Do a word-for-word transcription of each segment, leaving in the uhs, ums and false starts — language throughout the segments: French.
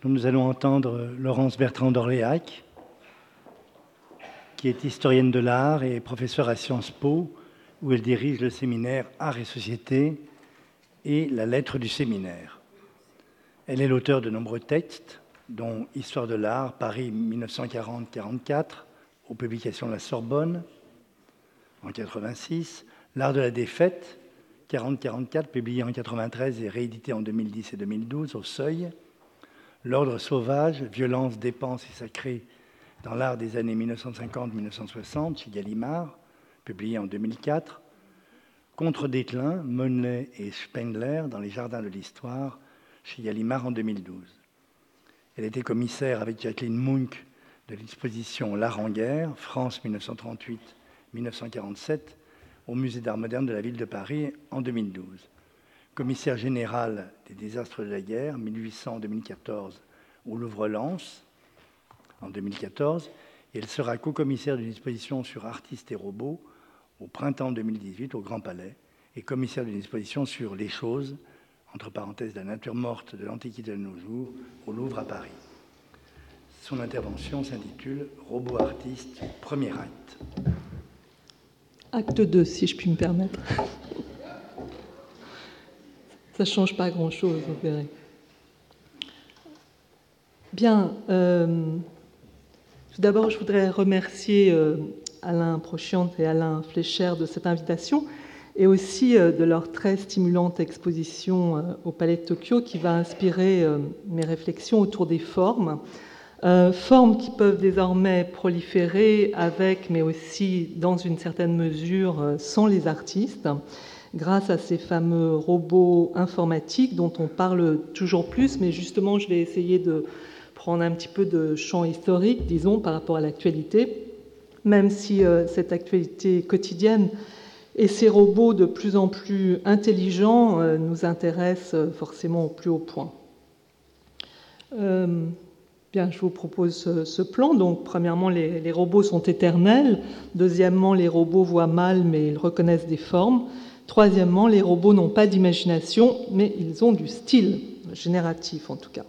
nous allons entendre Laurence Bertrand d'Orléac, qui est historienne de l'art et professeure à Sciences Po, où elle dirige le séminaire Art et Société et la lettre du séminaire. Elle est l'auteure de nombreux textes, dont Histoire de l'art, Paris mille neuf cent quarante quarante-quatre, aux publications de la Sorbonne, en quatre-vingt-six, L'art de la défaite, quarante quarante-quatre, publié en quatre-vingt-treize et réédité en deux mille dix et deux mille douze, au Seuil, L'ordre sauvage, violence, dépense et sacré dans l'art des années mille neuf cent cinquante à mille neuf cent soixante, chez Gallimard, publié en deux mille quatre, Contre-déclin, Monnet et Spengler dans les jardins de l'histoire, chez Gallimard en deux mille douze. Elle était commissaire avec Jacqueline Munk de l'exposition L'art en guerre, France mille neuf cent trente-huit à mille neuf cent quarante-sept, au Musée d'art moderne de la ville de Paris en deux mille douze. Commissaire général des désastres de la guerre, mille huit cents à deux mille quatorze, au Louvre-Lens, en deux mille quatorze, et elle sera co-commissaire d'une exposition sur artistes et robots au printemps deux mille dix-huit au Grand Palais, et commissaire d'une exposition sur les choses, entre parenthèses, la nature morte de l'Antiquité de nos jours, au Louvre à Paris. Son intervention s'intitule « Robot artiste, premier acte ». Acte deux, si je puis me permettre. Ça ne change pas grand-chose, vous verrez. Bien, euh, tout d'abord, je voudrais remercier euh, Alain Prochiante et Alain Fleischer de cette invitation et aussi euh, de leur très stimulante exposition euh, au Palais de Tokyo qui va inspirer euh, mes réflexions autour des formes. Euh, formes qui peuvent désormais proliférer avec, mais aussi dans une certaine mesure euh, sans les artistes, grâce à ces fameux robots informatiques dont on parle toujours plus, mais justement je vais essayer de prendre un petit peu de champ historique, disons, par rapport à l'actualité, même si euh, cette actualité quotidienne et ces robots de plus en plus intelligents euh, nous intéressent forcément au plus haut point. Euh, Bien, je vous propose ce, ce plan. Donc, premièrement, les, les robots sont éternels. Deuxièmement, les robots voient mal, mais ils reconnaissent des formes. Troisièmement, les robots n'ont pas d'imagination, mais ils ont du style, génératif en tout cas.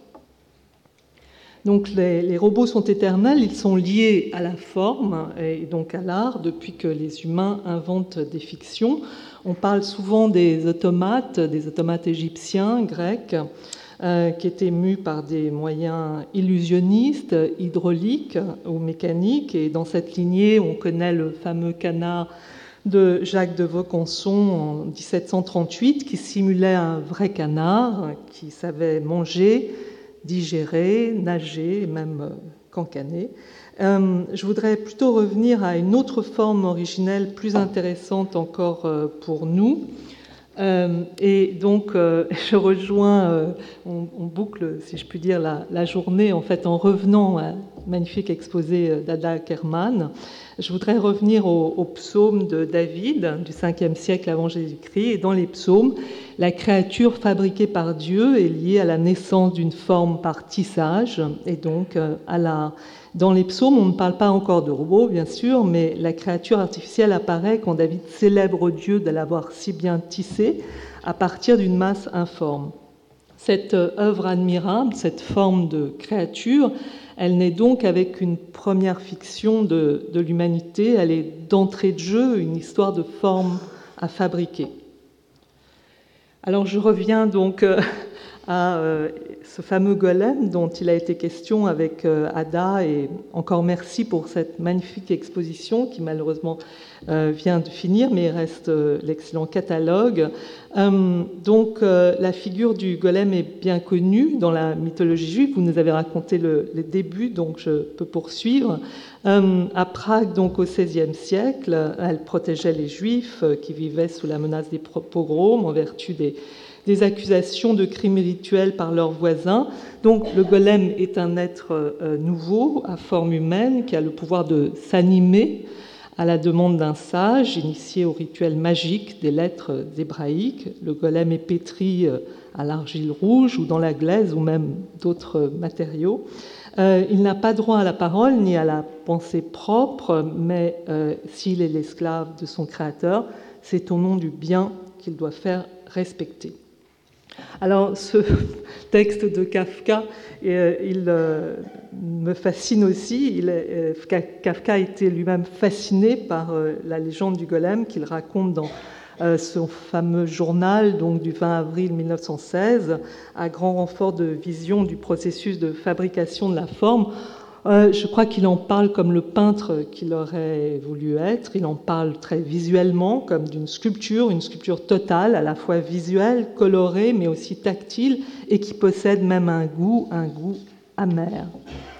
Donc, les, les robots sont éternels, ils sont liés à la forme et donc à l'art depuis que les humains inventent des fictions. On parle souvent des automates, des automates égyptiens, grecs, Euh, qui étaient mus par des moyens illusionnistes, hydrauliques ou mécaniques. Et dans cette lignée, on connaît le fameux canard de Jacques de Vaucanson en dix-sept cent trente-huit, qui simulait un vrai canard, qui savait manger, digérer, nager, et même cancaner. Euh, je voudrais plutôt revenir à une autre forme originelle, plus intéressante encore euh, pour nous. Euh, et donc, euh, je rejoins, euh, on, on boucle, si je puis dire, la, la journée, en fait, en revenant à un magnifique exposé d'Ada Ackermann. Je voudrais revenir au, au psaume de David, du cinquième siècle avant Jésus-Christ. Et dans les psaumes, la créature fabriquée par Dieu est liée à la naissance d'une forme par tissage, et donc euh, à la... Dans les psaumes, on ne parle pas encore de robots, bien sûr, mais la créature artificielle apparaît quand David célèbre Dieu de l'avoir si bien tissé à partir d'une masse informe. Cette œuvre admirable, cette forme de créature, elle naît donc avec une première fiction de, de l'humanité. Elle est d'entrée de jeu, une histoire de forme à fabriquer. Alors je reviens donc à euh, ce fameux golem dont il a été question avec euh, Ada, et encore merci pour cette magnifique exposition qui malheureusement euh, vient de finir, mais il reste euh, l'excellent catalogue. Euh, donc euh, la figure du golem est bien connue dans la mythologie juive. Vous nous avez raconté le, les débuts, donc je peux poursuivre. Euh, à Prague, donc au seizième siècle, elle protégeait les Juifs euh, qui vivaient sous la menace des pogroms en vertu des des accusations de crimes rituels par leurs voisins. Donc le golem est un être euh, nouveau, à forme humaine, qui a le pouvoir de s'animer à la demande d'un sage, initié au rituel magique des lettres hébraïques. Le golem est pétri euh, à l'argile rouge ou dans la glaise ou même d'autres matériaux. Euh, il n'a pas droit à la parole ni à la pensée propre, mais euh, s'il est l'esclave de son créateur, c'est au nom du bien qu'il doit faire respecter. Alors, ce texte de Kafka, euh, il euh, me fascine aussi. Il est, euh, Kafka était lui-même fasciné par euh, la légende du golem qu'il raconte dans euh, son fameux journal, donc du vingt avril mille neuf cent seize, à grand renfort de vision du processus de fabrication de la forme. Euh, je crois qu'il en parle comme le peintre qu'il aurait voulu être. Il en parle très visuellement, comme d'une sculpture, une sculpture totale, à la fois visuelle, colorée, mais aussi tactile, et qui possède même un goût, un goût amer.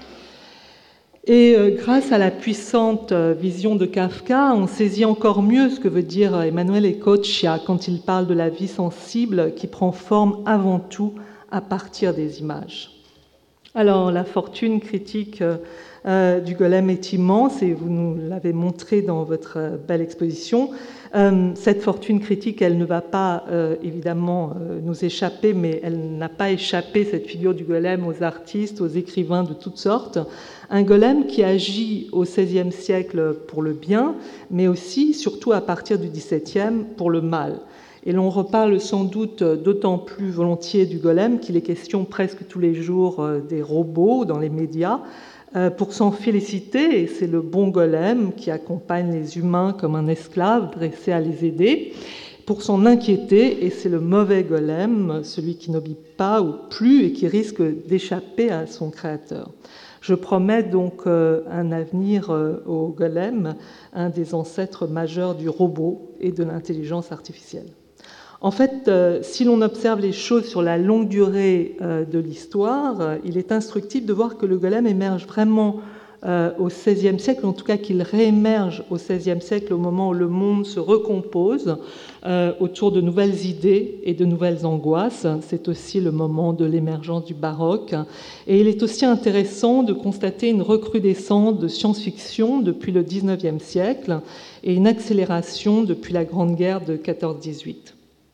Et euh, grâce à la puissante euh, vision de Kafka, on saisit encore mieux ce que veut dire Emanuele Coccia quand il parle de la vie sensible qui prend forme avant tout à partir des images. Alors, la fortune critique euh, du golem est immense et vous nous l'avez montré dans votre euh, belle exposition. Euh, cette fortune critique, elle ne va pas euh, évidemment euh, nous échapper, mais elle n'a pas échappé, cette figure du golem, aux artistes, aux écrivains de toutes sortes. Un golem qui agit au seizième siècle pour le bien, mais aussi, surtout à partir du dix-septième, pour le mal. Et l'on reparle sans doute d'autant plus volontiers du golem qu'il est question presque tous les jours des robots dans les médias. Pour s'en féliciter, et c'est le bon golem qui accompagne les humains comme un esclave dressé à les aider. Pour s'en inquiéter, et c'est le mauvais golem, celui qui n'obéit pas ou plus et qui risque d'échapper à son créateur. Je promets donc un avenir au golem, un des ancêtres majeurs du robot et de l'intelligence artificielle. En fait, euh, si l'on observe les choses sur la longue durée euh, de l'histoire, euh, il est instructif de voir que le golem émerge vraiment euh, au seizième siècle, en tout cas qu'il réémerge au seizième siècle au moment où le monde se recompose euh, autour de nouvelles idées et de nouvelles angoisses. C'est aussi le moment de l'émergence du baroque. Et il est aussi intéressant de constater une recrudescence de science-fiction depuis le dix-neuvième siècle et une accélération depuis la Grande Guerre de quatorze dix-huit.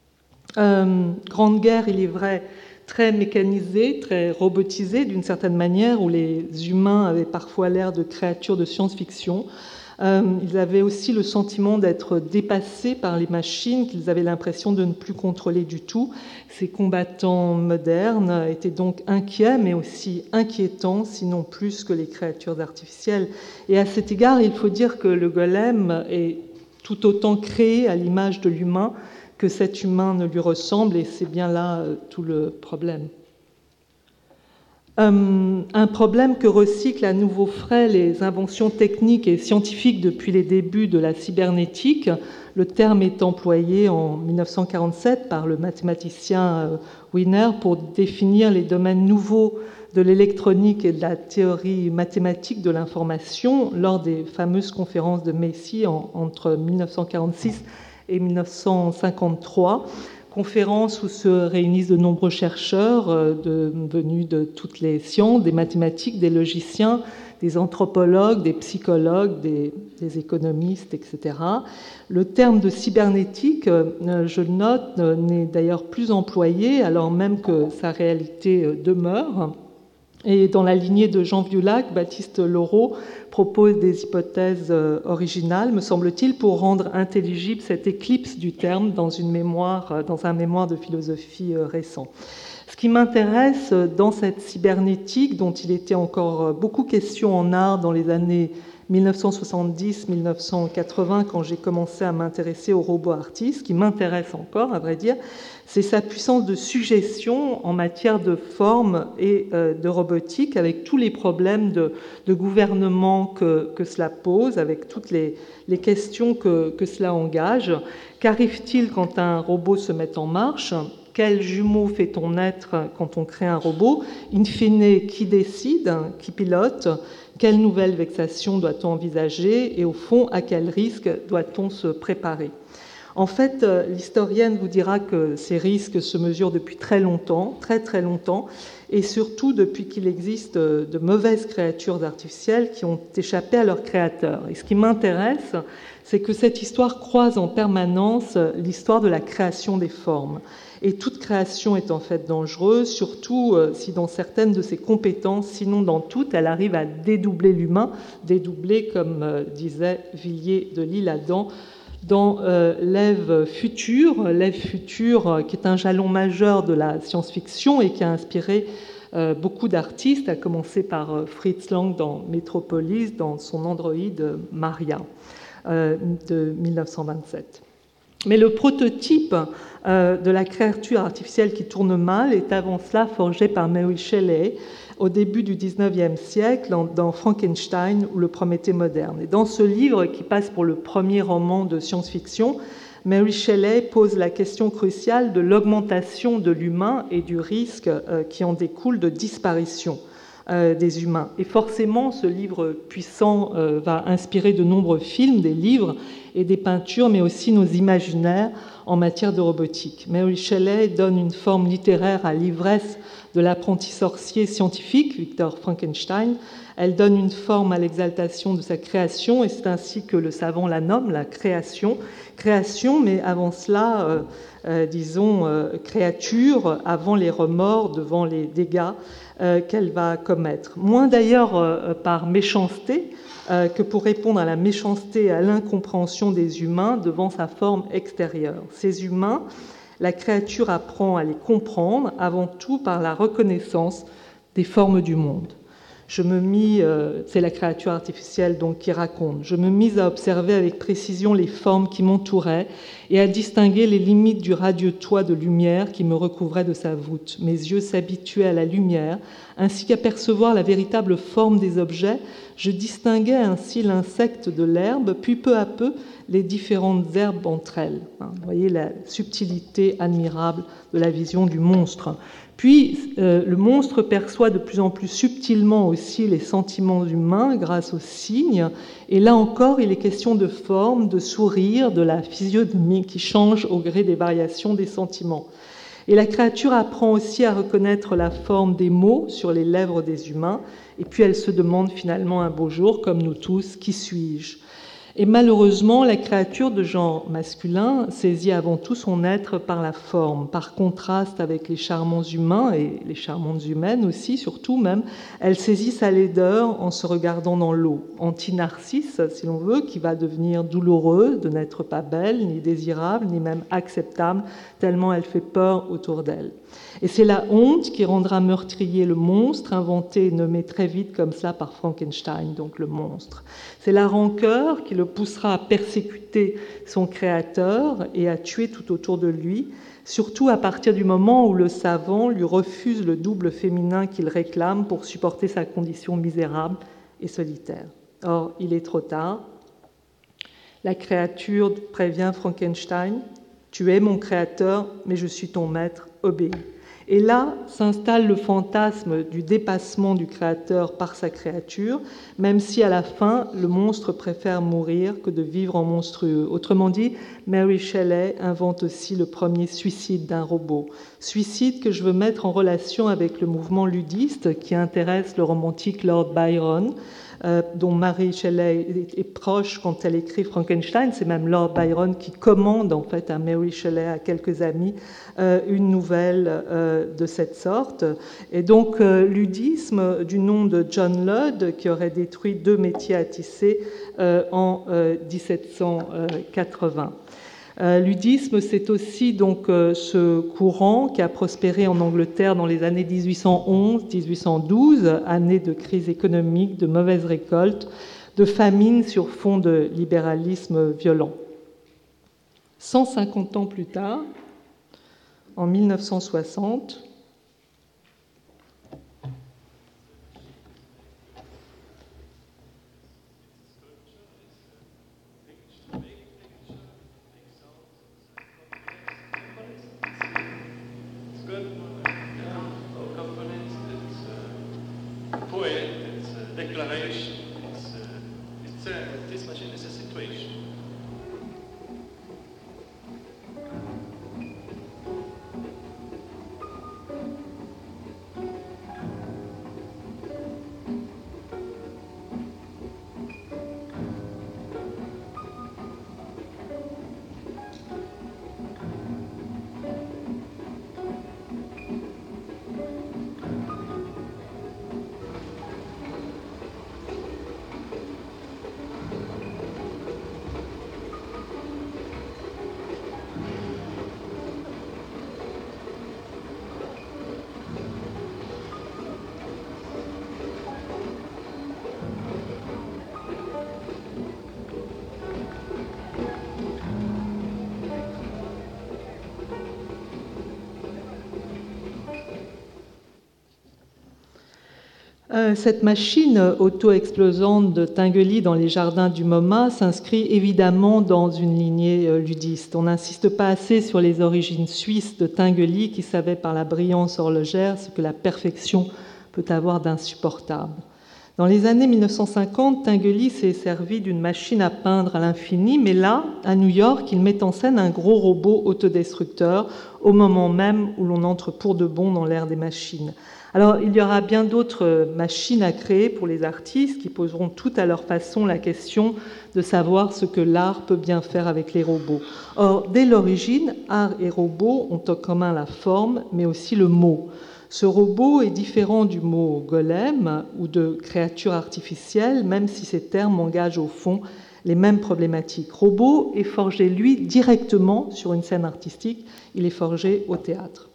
Euh, Grande Guerre, il est vrai, très mécanisée, très robotisée d'une certaine manière, où les humains avaient parfois l'air de créatures de science-fiction. Euh, ils avaient aussi le sentiment d'être dépassés par les machines, qu'ils avaient l'impression de ne plus contrôler du tout. Ces combattants modernes étaient donc inquiets, mais aussi inquiétants, sinon plus que les créatures artificielles. Et à cet égard, il faut dire que le golem est tout autant créé à l'image de l'humain que cet humain ne lui ressemble, et c'est bien là euh, tout le problème. Euh, un problème que recyclent à nouveau frais les inventions techniques et scientifiques depuis les débuts de la cybernétique. Le terme est employé en mille neuf cent quarante-sept par le mathématicien euh, Wiener pour définir les domaines nouveaux de l'électronique et de la théorie mathématique de l'information lors des fameuses conférences de Macy en, entre mille neuf cent quarante-six et mille neuf cent cinquante-trois, conférence où se réunissent de nombreux chercheurs de, venus de toutes les sciences, des mathématiques, des logiciens, des anthropologues, des psychologues, des, des économistes, et cetera. Le terme de cybernétique, je le note, n'est d'ailleurs plus employé, alors même que sa réalité demeure. Et dans la lignée de Jean Violac, Baptiste Laureau propose des hypothèses originales, me semble-t-il, pour rendre intelligible cette éclipse du terme dans, une mémoire, dans un mémoire de philosophie récent. Ce qui m'intéresse dans cette cybernétique, dont il était encore beaucoup question en art dans les années mille neuf cent soixante-dix à mille neuf cent quatre-vingts, quand j'ai commencé à m'intéresser aux robots artistes, qui m'intéresse encore, à vrai dire, c'est sa puissance de suggestion en matière de forme et euh, de robotique, avec tous les problèmes de, de gouvernement que, que cela pose, avec toutes les, les questions que, que cela engage. Qu'arrive-t-il quand un robot se met en marche ? Quel jumeau fait-on naître quand on crée un robot ? In fine, qui décide ? Qui pilote ? Quelle nouvelle vexation doit-on envisager ? Et au fond, à quel risque doit-on se préparer ? En fait, l'historienne vous dira que ces risques se mesurent depuis très longtemps, très très longtemps, et surtout depuis qu'il existe de mauvaises créatures artificielles qui ont échappé à leur créateur. Et ce qui m'intéresse, c'est que cette histoire croise en permanence l'histoire de la création des formes. Et toute création est en fait dangereuse, surtout si dans certaines de ses compétences, sinon dans toutes, elle arrive à dédoubler l'humain, dédoubler, comme disait Villiers de L'Isle-Adam, dans euh, l'Ève future, l'Ève future euh, qui est un jalon majeur de la science-fiction et qui a inspiré euh, beaucoup d'artistes, à commencer par euh, Fritz Lang dans Metropolis, dans son androïde Maria euh, de mille neuf cent vingt-sept. Mais le prototype euh, de la créature artificielle qui tourne mal est avant cela forgé par Mary Shelley au début du dix-neuvième siècle dans Frankenstein ou le Prométhée moderne. Et dans ce livre, qui passe pour le premier roman de science-fiction, Mary Shelley pose la question cruciale de l'augmentation de l'humain et du risque euh, qui en découle de disparition euh, des humains. Et forcément, ce livre puissant euh, va inspirer de nombreux films, des livres et des peintures, mais aussi nos imaginaires en matière de robotique. Mary Shelley donne une forme littéraire à l'ivresse de l'apprenti sorcier scientifique, Victor Frankenstein. Elle donne une forme à l'exaltation de sa création, et c'est ainsi que le savant la nomme, la création. Création, mais avant cela, euh, euh, disons, euh, créature, avant les remords, devant les dégâts euh, qu'elle va commettre. Moins d'ailleurs euh, par méchanceté, euh, que pour répondre à la méchanceté et à l'incompréhension des humains devant sa forme extérieure. Ces humains, la créature apprend à les comprendre avant tout par la reconnaissance des formes du monde. Je me mis, euh, c'est la créature artificielle donc qui raconte, je me mis à observer avec précision les formes qui m'entouraient et à distinguer les limites du radieux toit de lumière qui me recouvrait de sa voûte. Mes yeux s'habituaient à la lumière, ainsi qu'à percevoir la véritable forme des objets. Je distinguais ainsi l'insecte de l'herbe, puis peu à peu les différentes herbes entre elles. Vous voyez la subtilité admirable de la vision du monstre. Puis, euh, le monstre perçoit de plus en plus subtilement aussi les sentiments humains grâce aux signes. Et là encore, il est question de forme, de sourire, de la physionomie qui change au gré des variations des sentiments. Et la créature apprend aussi à reconnaître la forme des mots sur les lèvres des humains. Et puis, elle se demande finalement un beau jour, comme nous tous, qui suis-je ? Et malheureusement, la créature de genre masculin saisit avant tout son être par la forme, par contraste avec les charmants humains et les charmantes humaines aussi, surtout même, elle saisit sa laideur en se regardant dans l'eau. Anti-Narcisse, si l'on veut, qui va devenir douloureuse de n'être pas belle, ni désirable, ni même acceptable, tellement elle fait peur autour d'elle. Et c'est la honte qui rendra meurtrier le monstre, inventé et nommé très vite comme cela par Frankenstein, donc le monstre. C'est la rancœur qui le poussera à persécuter son créateur et à tuer tout autour de lui, surtout à partir du moment où le savant lui refuse le double féminin qu'il réclame pour supporter sa condition misérable et solitaire. Or, il est trop tard. La créature prévient Frankenstein « Tu es mon créateur, mais je suis ton maître, obéis ». Et là s'installe le fantasme du dépassement du créateur par sa créature, même si à la fin, le monstre préfère mourir que de vivre en monstrueux. Autrement dit, Mary Shelley invente aussi le premier suicide d'un robot. Suicide que je veux mettre en relation avec le mouvement ludiste qui intéresse le romantique Lord Byron, Euh, dont Mary Shelley est, est proche quand elle écrit Frankenstein. C'est même Lord Byron qui commande en fait à Mary Shelley, à quelques amis, euh, une nouvelle euh, de cette sorte. Et donc euh, ludisme du nom de John Ludd qui aurait détruit deux métiers à tisser euh, en euh, dix-sept cent quatre-vingts. Euh, ludisme, c'est aussi donc euh, ce courant qui a prospéré en Angleterre dans les années dix-huit cent onze dix-huit cent douze, années de crise économique, de mauvaise récolte, de famine sur fond de libéralisme violent. cent cinquante ans plus tard, en mille neuf cent soixante, Declaration. It's, uh, it's, uh, this machine is a situation. Euh, cette machine auto-explosante de Tinguely dans les jardins du MoMA s'inscrit évidemment dans une lignée euh, ludiste. On n'insiste pas assez sur les origines suisses de Tinguely, qui savait par la brillance horlogère ce que la perfection peut avoir d'insupportable. Dans les années mille neuf cent cinquante, Tinguely s'est servi d'une machine à peindre à l'infini, mais là, à New York, il met en scène un gros robot autodestructeur au moment même où l'on entre pour de bon dans l'ère des machines. Alors, il y aura bien d'autres machines à créer pour les artistes qui poseront toutes à leur façon la question de savoir ce que l'art peut bien faire avec les robots. Or, dès l'origine, art et robots ont en commun la forme, mais aussi le mot. Ce robot est différent du mot golem ou de créature artificielle, même si ces termes engagent au fond les mêmes problématiques. Robot est forgé, lui, directement sur une scène artistique, il est forgé au théâtre.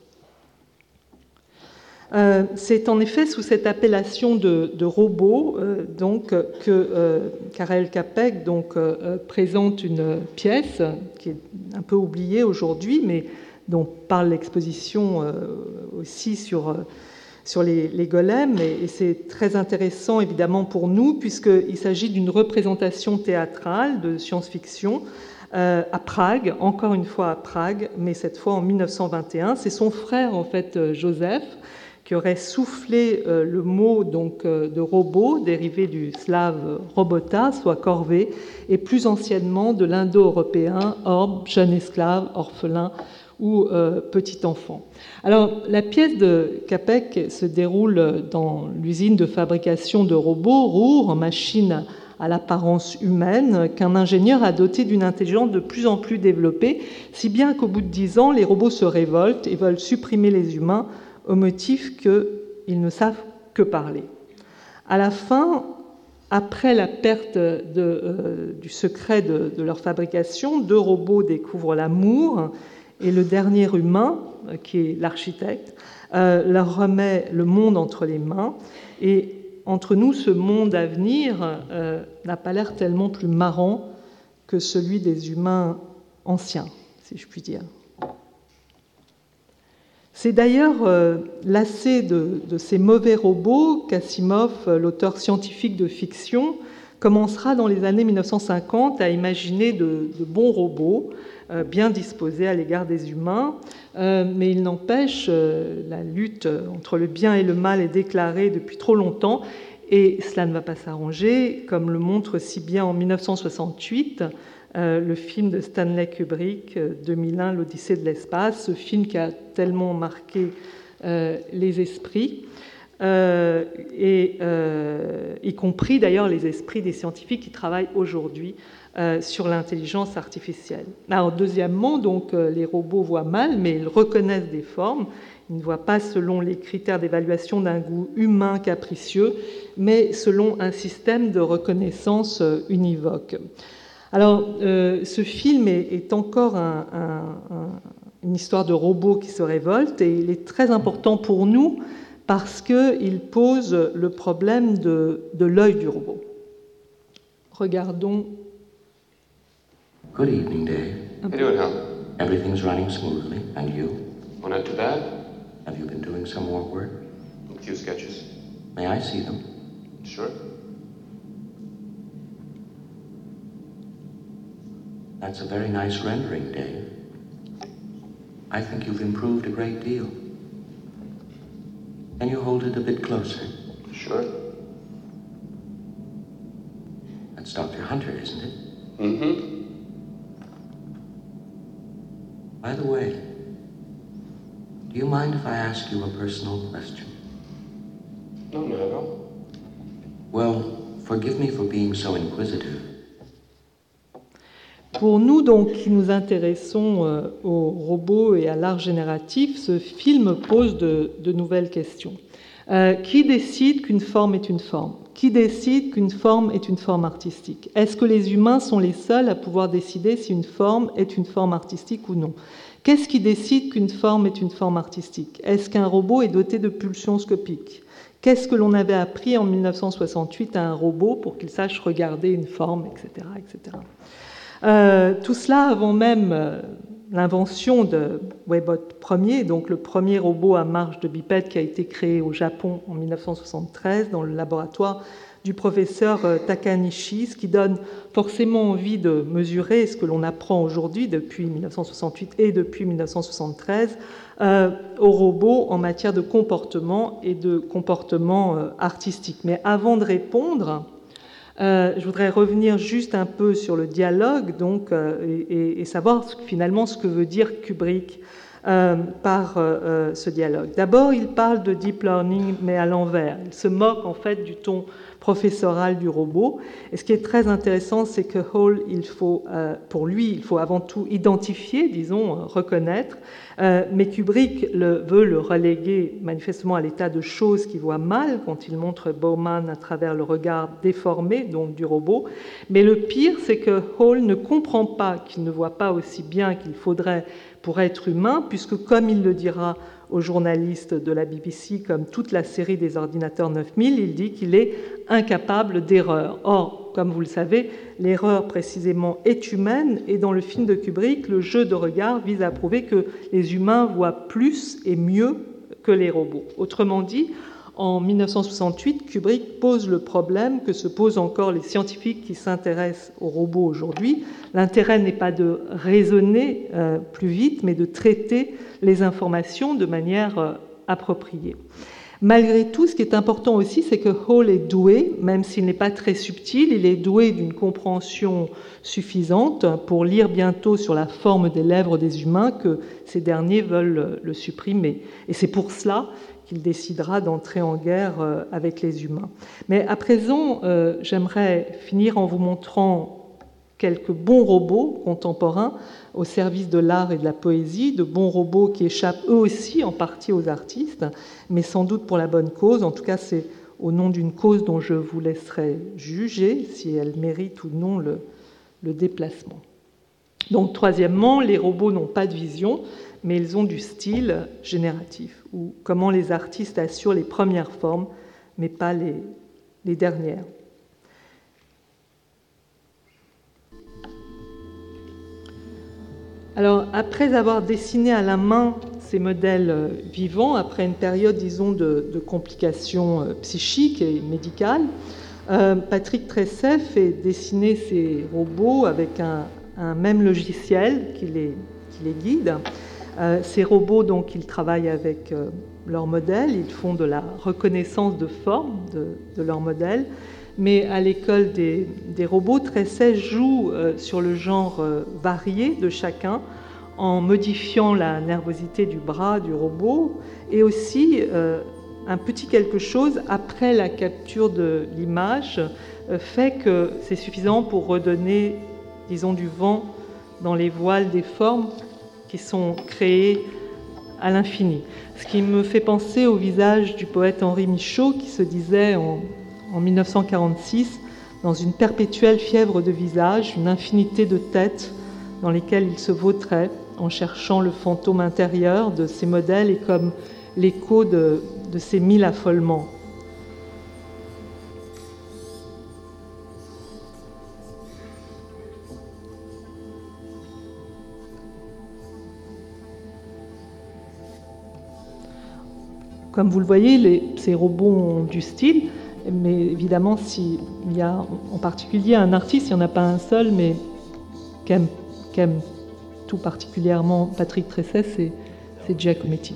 Euh, c'est en effet sous cette appellation de, de robot euh, donc, que euh, Karel Čapek donc, euh, présente une pièce qui est un peu oubliée aujourd'hui, mais dont parle l'exposition euh, aussi sur, euh, sur les, les golems. Et, et c'est très intéressant évidemment pour nous, puisqu'il s'agit d'une représentation théâtrale de science-fiction euh, à Prague, encore une fois à Prague, mais cette fois en mille neuf cent vingt et un. C'est son frère, en fait, Joseph, qui aurait soufflé euh, le mot donc, euh, de robot, dérivé du slave robota, soit corvée, et plus anciennement de l'indo-européen orbe, jeune esclave, orphelin ou euh, petit enfant. Alors, la pièce de Čapek se déroule dans l'usine de fabrication de robots, Ruhr, machine à l'apparence humaine, qu'un ingénieur a doté d'une intelligence de plus en plus développée, si bien qu'au bout de dix ans, les robots se révoltent et veulent supprimer les humains au motif qu'ils ne savent que parler. À la fin, après la perte de, euh, du secret de, de leur fabrication, deux robots découvrent l'amour et le dernier humain, qui est l'architecte, euh, leur remet le monde entre les mains. Et entre nous, ce monde à venir euh, n'a pas l'air tellement plus marrant que celui des humains anciens, si je puis dire. C'est d'ailleurs euh, lassé de, de ces mauvais robots qu'Asimov, l'auteur scientifique de fiction, commencera dans les années mille neuf cent cinquante à imaginer de, de bons robots euh, bien disposés à l'égard des humains. Euh, mais il n'empêche, euh, la lutte entre le bien et le mal est déclarée depuis trop longtemps et cela ne va pas s'arranger, comme le montre si bien en mille neuf cent soixante-huit Euh, le film de Stanley Kubrick, euh, deux mille un, l'Odyssée de l'espace, ce film qui a tellement marqué euh, les esprits, euh, et, euh, y compris d'ailleurs les esprits des scientifiques qui travaillent aujourd'hui euh, sur l'intelligence artificielle. Alors, deuxièmement, donc, euh, les robots voient mal, mais ils reconnaissent des formes. Ils ne voient pas selon les critères d'évaluation d'un goût humain capricieux, mais selon un système de reconnaissance euh, univoque. Alors, euh, ce film est, est encore un, un, un, une histoire de robots qui se révoltent, et il est très important pour nous parce qu'il pose le problème de, de l'œil du robot. Regardons. Good evening, Dave. How you doing, Hal? Everything's running smoothly, and you? Oh, not too bad. Have you been doing some more work? A few sketches. May I see them? Sure. That's a very nice rendering, Dave. I think you've improved a great deal. Can you hold it a bit closer? Sure. That's Doctor Hunter, isn't it? Mm-hmm. By the way, do you mind if I ask you a personal question? No, not at all. Well, forgive me for being so inquisitive. Pour nous, donc, qui nous intéressons euh, aux robots et à l'art génératif, ce film pose de, de nouvelles questions. Euh, qui décide qu'une forme est une forme? Qui décide qu'une forme est une forme artistique? Est-ce que les humains sont les seuls à pouvoir décider si une forme est une forme artistique ou non? Qu'est-ce qui décide qu'une forme est une forme artistique? Est-ce qu'un robot est doté de pulsions scopiques? Qu'est-ce que l'on avait appris en mille neuf cent soixante-huit à un robot pour qu'il sache regarder une forme, et cetera, et cetera. Euh, tout cela avant même euh, l'invention de Webbot Ier, donc le premier robot à marche de bipède qui a été créé au Japon en mille neuf cent soixante-treize dans le laboratoire du professeur Takanishi, ce qui donne forcément envie de mesurer ce que l'on apprend aujourd'hui depuis mille neuf cent soixante-huit et depuis mille neuf cent soixante-treize euh, aux robots en matière de comportement et de comportement euh, artistique. Mais avant de répondre, euh, je voudrais revenir juste un peu sur le dialogue donc, euh, et, et savoir finalement ce que veut dire Kubrick euh, par euh, ce dialogue. D'abord, il parle de deep learning, mais à l'envers. Il se moque en fait du ton professoral du robot. Et ce qui est très intéressant, c'est que Hall, il faut, euh, pour lui, il faut avant tout identifier, disons, euh, reconnaître, euh, mais Kubrick le, veut le reléguer manifestement à l'état de choses qui voit mal quand il montre Bowman à travers le regard déformé donc du robot. Mais le pire, c'est que Hall ne comprend pas qu'il ne voit pas aussi bien qu'il faudrait pour être humain, puisque comme il le dira aux journalistes de la B B C, comme toute la série des ordinateurs neuf mille, il dit qu'il est incapable d'erreur. Or, comme vous le savez, l'erreur précisément est humaine, et dans le film de Kubrick, le jeu de regard vise à prouver que les humains voient plus et mieux que les robots. Autrement dit, en mille neuf cent soixante-huit, Kubrick pose le problème que se posent encore les scientifiques qui s'intéressent aux robots aujourd'hui. L'intérêt n'est pas de raisonner euh, plus vite, mais de traiter les informations de manière euh, appropriée. Malgré tout, ce qui est important aussi, c'est que Hall est doué, même s'il n'est pas très subtil, il est doué d'une compréhension suffisante pour lire bientôt sur la forme des lèvres des humains que ces derniers veulent le supprimer. Et c'est pour cela qu'il décidera d'entrer en guerre avec les humains. Mais à présent, euh, j'aimerais finir en vous montrant quelques bons robots contemporains au service de l'art et de la poésie, de bons robots qui échappent eux aussi en partie aux artistes, mais sans doute pour la bonne cause. En tout cas, c'est au nom d'une cause dont je vous laisserai juger si elle mérite ou non le, le déplacement. Donc, troisièmement, les robots n'ont pas de vision, mais ils ont du style génératif, ou comment les artistes assurent les premières formes, mais pas les, les dernières. Alors, après avoir dessiné à la main ces modèles vivants, après une période, disons, de, de complications psychiques et médicales, euh, Patrick Tressay fait dessiner ces robots avec un, un même logiciel qui les, qui les guide. Euh, ces robots, donc, ils travaillent avec euh, leurs modèles, ils font de la reconnaissance de forme de, de leurs modèles, mais à l'école des, des robots, Tressay joue euh, sur le genre euh, varié de chacun en modifiant la nervosité du bras du robot et aussi euh, un petit quelque chose après la capture de l'image euh, fait que c'est suffisant pour redonner, disons, du vent dans les voiles des formes qui sont créées à l'infini. Ce qui me fait penser au visage du poète Henri Michaud qui se disait en, en mille neuf cent quarante-six, dans une perpétuelle fièvre de visage, une infinité de têtes dans lesquelles il se vautrait en cherchant le fantôme intérieur de ces modèles et comme l'écho de, de ces mille affolements. Comme vous le voyez, les, ces robots ont du style, mais évidemment, s'il y a en particulier un artiste, il n'y en a pas un seul, mais qu'aime, qu'aime tout particulièrement Patrick Tressay, c'est, c'est Giacometti.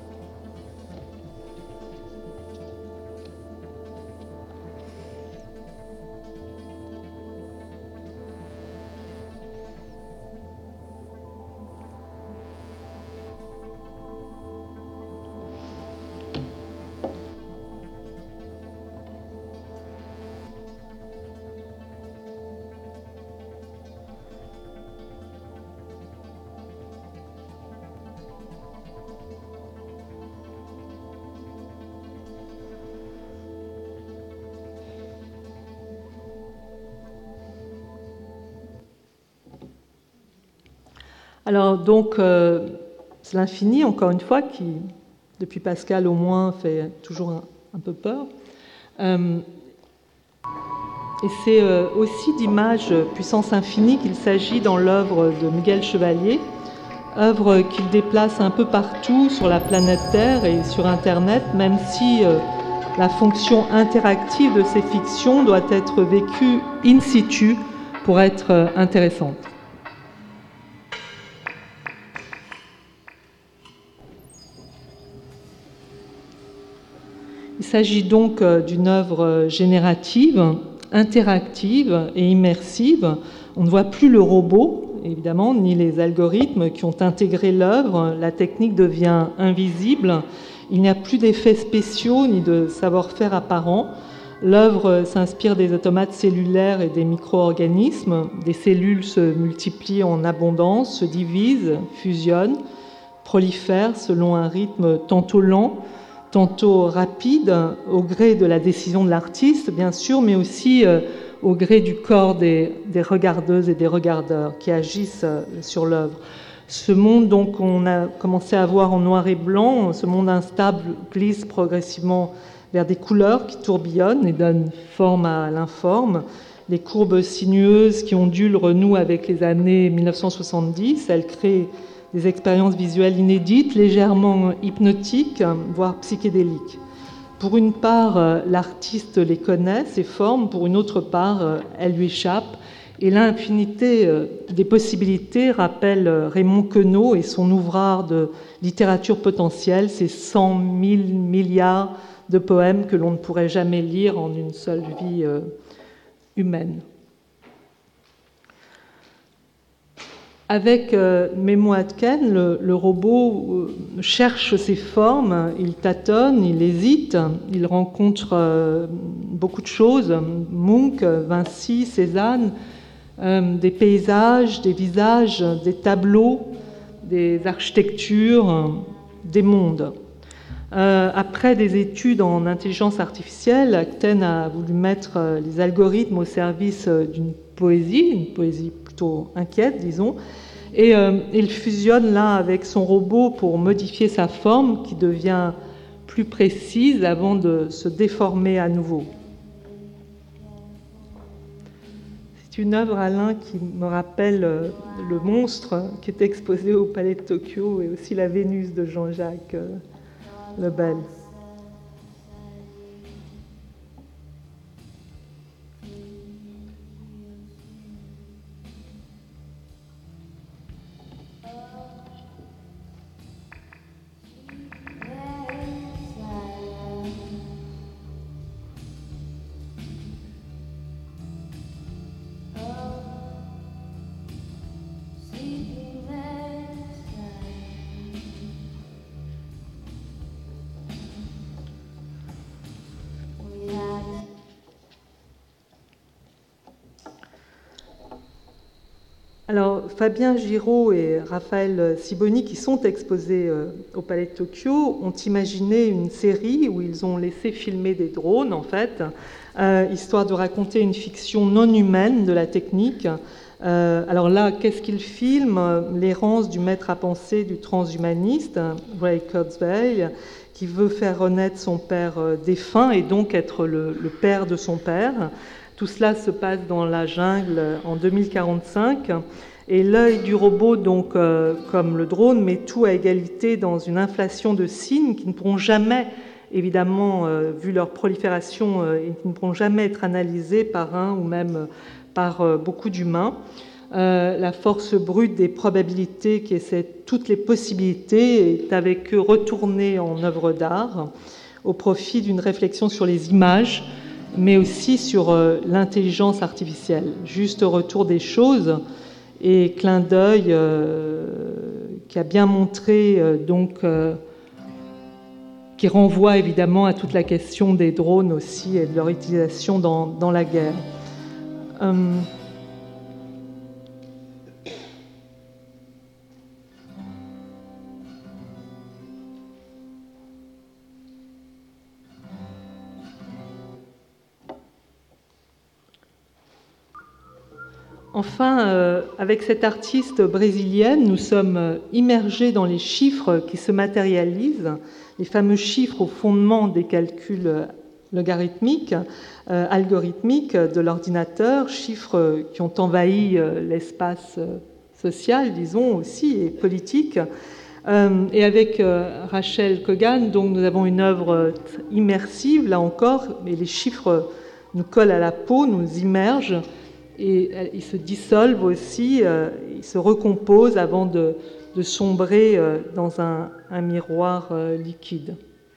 Alors donc, euh, c'est l'infini, encore une fois, qui, depuis Pascal au moins, fait toujours un, un peu peur. Euh, et c'est euh, aussi d'images puissance infinie qu'il s'agit dans l'œuvre de Miguel Chevalier, œuvre qu'il déplace un peu partout sur la planète Terre et sur Internet, même si euh, la fonction interactive de ces fictions doit être vécue in situ pour être euh, intéressante. Il s'agit donc d'une œuvre générative, interactive et immersive. On ne voit plus le robot, évidemment, ni les algorithmes qui ont intégré l'œuvre. La technique devient invisible. Il n'y a plus d'effets spéciaux ni de savoir-faire apparent. L'œuvre s'inspire des automates cellulaires et des micro-organismes. Des cellules se multiplient en abondance, se divisent, fusionnent, prolifèrent selon un rythme tantôt lent, tantôt rapide, au gré de la décision de l'artiste, bien sûr, mais aussi euh, au gré du corps des, des regardeuses et des regardeurs qui agissent euh, sur l'œuvre. Ce monde, donc, on a commencé à voir en noir et blanc, ce monde instable glisse progressivement vers des couleurs qui tourbillonnent et donnent forme à l'informe. Les courbes sinueuses qui ondulent renouent avec les années mille neuf cent soixante-dix, elles créent des expériences visuelles inédites, légèrement hypnotiques, voire psychédéliques. Pour une part, l'artiste les connaît, ces formes, pour une autre part, elles lui échappent. Et l'infinité des possibilités rappelle Raymond Queneau et son ouvrage de littérature potentielle, ces cent mille milliards de poèmes que l'on ne pourrait jamais lire en une seule vie humaine. Avec euh, Memo Atken, le, le robot euh, cherche ses formes, il tâtonne, il hésite, il rencontre euh, beaucoup de choses, Munch, Vinci, Cézanne, euh, des paysages, des visages, des tableaux, des architectures, euh, des mondes. Euh, après des études en intelligence artificielle, Atken a voulu mettre euh, les algorithmes au service euh, d'une poésie, une poésie plutôt inquiète, disons, et euh, il fusionne là avec son robot pour modifier sa forme qui devient plus précise avant de se déformer à nouveau. C'est une œuvre, Alain, qui me rappelle euh, le monstre qui est exposé au Palais de Tokyo et aussi la Vénus de Jean-Jacques euh, Le Bel. Alors, Fabien Giraud et Raphaël Siboni, qui sont exposés euh, au Palais de Tokyo, ont imaginé une série où ils ont laissé filmer des drones, en fait, euh, histoire de raconter une fiction non humaine de la technique. Euh, alors là, qu'est-ce qu'ils filment ? L'errance du maître à penser du transhumaniste, Ray Kurzweil, qui veut faire renaître son père euh, défunt et donc être le, le père de son père. Tout cela se passe dans la jungle en deux mille quarante-cinq et l'œil du robot, donc euh, comme le drone, met tout à égalité dans une inflation de signes qui ne pourront jamais, évidemment, euh, vu leur prolifération, euh, qui ne pourront jamais être analysés par un ou même par euh, beaucoup d'humains. Euh, la force brute des probabilités qui essaie toutes les possibilités est avec eux retournée en œuvre d'art au profit d'une réflexion sur les images, mais aussi sur euh, l'intelligence artificielle. Juste retour des choses et clin d'œil euh, qui a bien montré, euh, donc, euh, qui renvoie évidemment à toute la question des drones aussi et de leur utilisation dans, dans la guerre. Euh, Enfin, euh, avec cette artiste brésilienne, nous sommes immergés dans les chiffres qui se matérialisent, les fameux chiffres au fondement des calculs logarithmiques, euh, algorithmiques de l'ordinateur, chiffres qui ont envahi euh, l'espace sociale, disons aussi, et politique. Euh, et avec euh, Rachel Kogan, donc, nous avons une œuvre immersive, là encore, mais les chiffres nous collent à la peau, nous immergent, et euh, ils se dissolvent aussi, euh, ils se recomposent avant de, de sombrer euh, dans un, un miroir euh, liquide.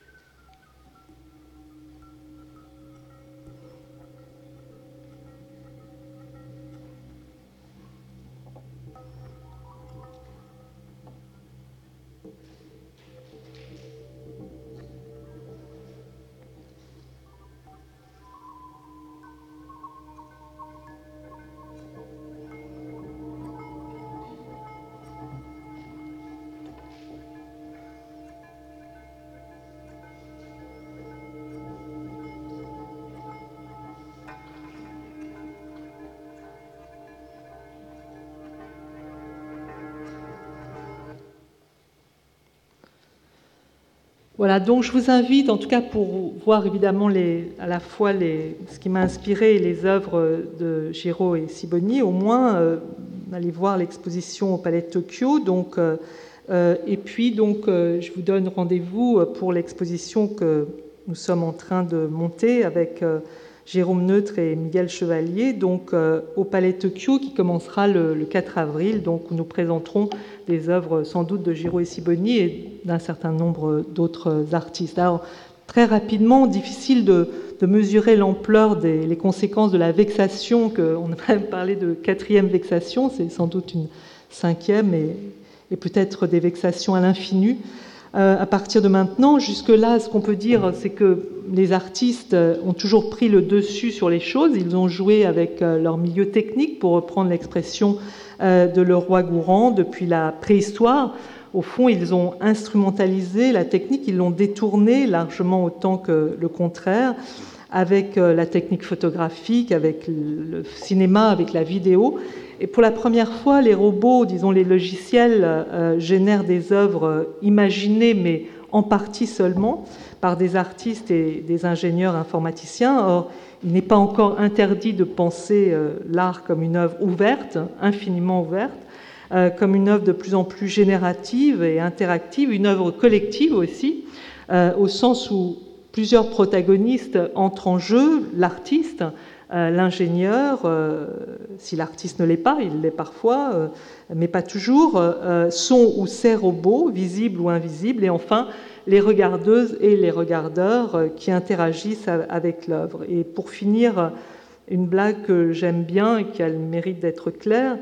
Voilà, donc je vous invite, en tout cas pour voir évidemment les, à la fois les, ce qui m'a inspiré, les œuvres de Jiro et Sibony, au moins euh, aller voir l'exposition au Palais de Tokyo. Donc, euh, euh, et puis donc euh, je vous donne rendez-vous pour l'exposition que nous sommes en train de monter avec euh, Jérôme Neutre et Miguel Chevalier, donc euh, au Palais de Tokyo, qui commencera le, le quatre avril, donc où nous présenterons des œuvres sans doute de Jiro et Sibony et d'un certain nombre d'autres artistes. Alors, très rapidement, difficile de, de mesurer l'ampleur des les conséquences de la vexation, que, on a même parlé de quatrième vexation, c'est sans doute une cinquième et, et peut-être des vexations à l'infini. Euh, à partir de maintenant, jusque-là, ce qu'on peut dire, c'est que les artistes ont toujours pris le dessus sur les choses. Ils ont joué avec euh, leur milieu technique, pour reprendre l'expression euh, de Leroi-Gourhan, depuis la préhistoire. Au fond, ils ont instrumentalisé la technique, ils l'ont détournée largement autant que le contraire, avec euh, la technique photographique, avec le cinéma, avec la vidéo. Et pour la première fois, les robots, disons les logiciels, euh, génèrent des œuvres imaginées, mais en partie seulement, par des artistes et des ingénieurs informaticiens. Or, il n'est pas encore interdit de penser euh, l'art comme une œuvre ouverte, infiniment ouverte, euh, comme une œuvre de plus en plus générative et interactive, une œuvre collective aussi, euh, au sens où plusieurs protagonistes entrent en jeu, l'artiste, Euh, l'ingénieur, euh, si l'artiste ne l'est pas, il l'est parfois, euh, mais pas toujours, euh, son ou ses robots, visibles ou invisibles, et enfin les regardeuses et les regardeurs euh, qui interagissent avec l'œuvre. Et pour finir, une blague que j'aime bien et qui a le mérite d'être claire,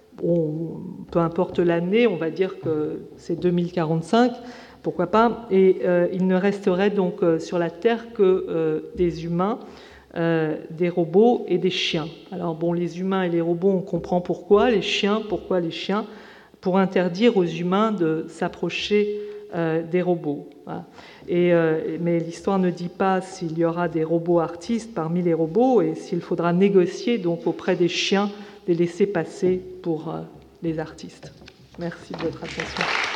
on, peu importe l'année, on va dire que c'est deux mille quarante-cinq, pourquoi pas, et euh, il ne resterait donc euh, sur la Terre que euh, des humains, Euh, des robots et des chiens. Alors bon, les humains et les robots, on comprend pourquoi. Les chiens, pourquoi les chiens? Pour interdire aux humains de s'approcher euh, des robots. Voilà. Et, euh, mais l'histoire ne dit pas s'il y aura des robots artistes parmi les robots et s'il faudra négocier donc auprès des chiens des laissés passer pour euh, les artistes. Merci de votre attention.